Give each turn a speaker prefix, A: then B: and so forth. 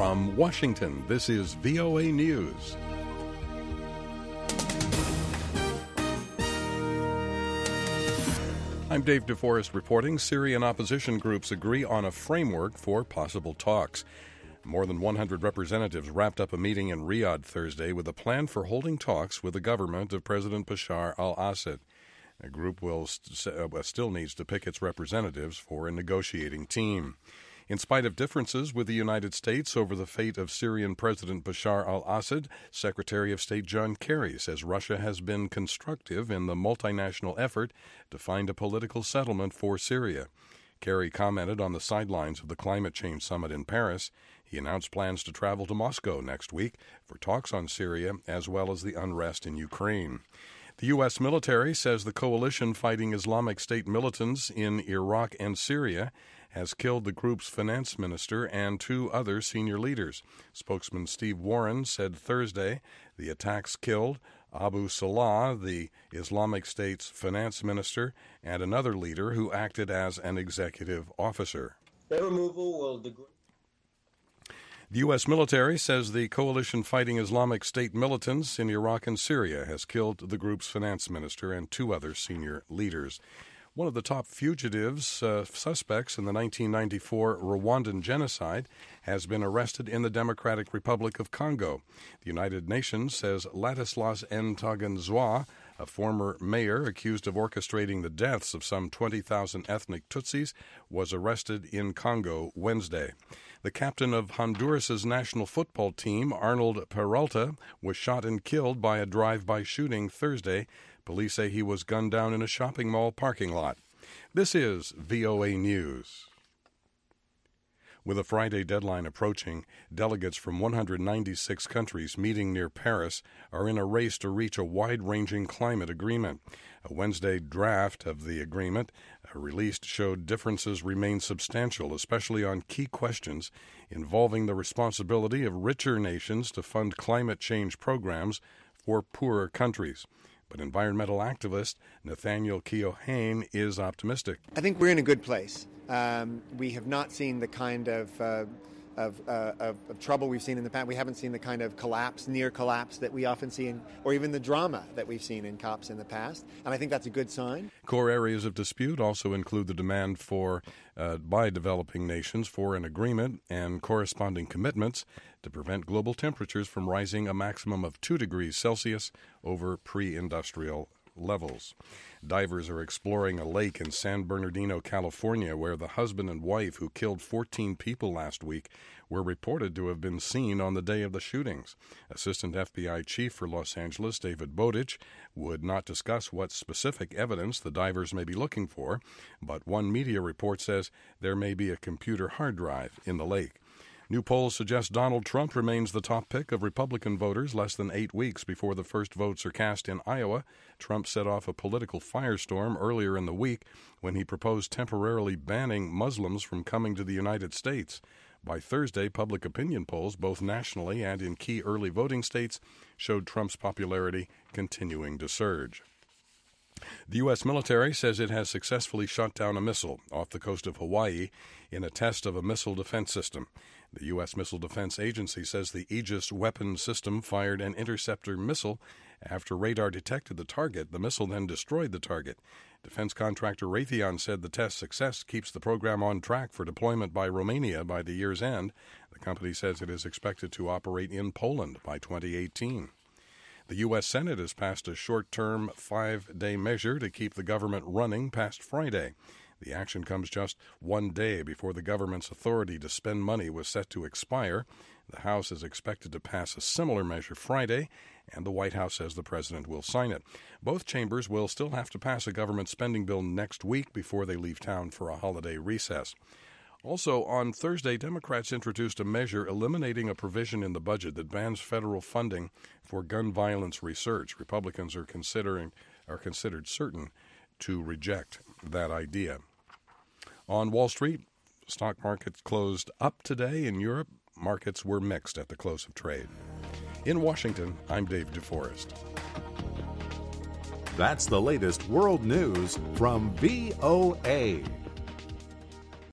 A: From Washington, this is VOA News. I'm Dave DeForest reporting. Syrian opposition groups agree on a framework for possible talks. More than 100 representatives wrapped up a meeting in Riyadh Thursday with a plan for holding talks with the government of President Bashar al-Assad. The group still needs to pick its representatives for a negotiating team. In spite of differences with the United States over the fate of Syrian President Bashar al-Assad, Secretary of State John Kerry says Russia has been constructive in the multinational effort to find a political settlement for Syria. Kerry commented on the sidelines of the climate change summit in Paris. He announced plans to travel to Moscow next week for talks on Syria as well as the unrest in Ukraine. The U.S. military says the coalition fighting Islamic State militants in Iraq and Syria has killed the group's finance minister and two other senior leaders. Spokesman Steve Warren said Thursday the attacks killed Abu Salah, the Islamic State's finance minister, and another leader who acted as an executive officer.
B: Their removal will degrade.
A: The U.S. military says the coalition fighting Islamic State militants in Iraq and Syria has killed the group's finance minister and two other senior leaders. One of the top fugitives, suspects in the 1994 Rwandan genocide, has been arrested in the Democratic Republic of Congo. The United Nations says Ladislas Ntaganzwa, a former mayor accused of orchestrating the deaths of some 20,000 ethnic Tutsis, was arrested in Congo Wednesday. The captain of Honduras's national football team, Arnold Peralta, was shot and killed by a drive-by shooting Thursday. Police say he was gunned down in a shopping mall parking lot. This is VOA News. With a Friday deadline approaching, delegates from 196 countries meeting near Paris are in a race to reach a wide-ranging climate agreement. A Wednesday draft of the agreement released showed differences remain substantial, especially on key questions involving the responsibility of richer nations to fund climate change programs for poorer countries. But environmental activist Nathaniel Keohane is optimistic.
C: I think we're in a good place. We have not seen the kind of trouble we've seen in the past. We haven't seen the kind of near collapse that we often see, or even the drama that we've seen in COPs in the past. And I think that's a good sign.
A: Core areas of dispute also include the demand by developing nations for an agreement and corresponding commitments to prevent global temperatures from rising a maximum of 2 degrees Celsius over pre-industrial levels. Divers are exploring a lake in San Bernardino, California, where the husband and wife who killed 14 people last week were reported to have been seen on the day of the shootings. Assistant FBI Chief for Los Angeles, David Bowditch, would not discuss what specific evidence the divers may be looking for, but one media report says there may be a computer hard drive in the lake. New polls suggest Donald Trump remains the top pick of Republican voters less than 8 weeks before the first votes are cast in Iowa. Trump set off a political firestorm earlier in the week when he proposed temporarily banning Muslims from coming to the United States. By Thursday, public opinion polls, both nationally and in key early voting states, showed Trump's popularity continuing to surge. The U.S. military says it has successfully shot down a missile off the coast of Hawaii in a test of a missile defense system. The U.S. Missile Defense Agency says the Aegis weapon system fired an interceptor missile after radar detected the target. The missile then destroyed the target. Defense contractor Raytheon said the test success keeps the program on track for deployment by Romania by the year's end. The company says it is expected to operate in Poland by 2018. The U.S. Senate has passed a short-term 5-day measure to keep the government running past Friday. The action comes just 1 day before the government's authority to spend money was set to expire. The House is expected to pass a similar measure Friday, and the White House says the president will sign it. Both chambers will still have to pass a government spending bill next week before they leave town for a holiday recess. Also, on Thursday, Democrats introduced a measure eliminating a provision in the budget that bans federal funding for gun violence research. Republicans are considered certain to reject that idea. On Wall Street, stock markets closed up today. In Europe, markets were mixed at the close of trade. In Washington, I'm Dave DeForest.
D: That's the latest world news from VOA.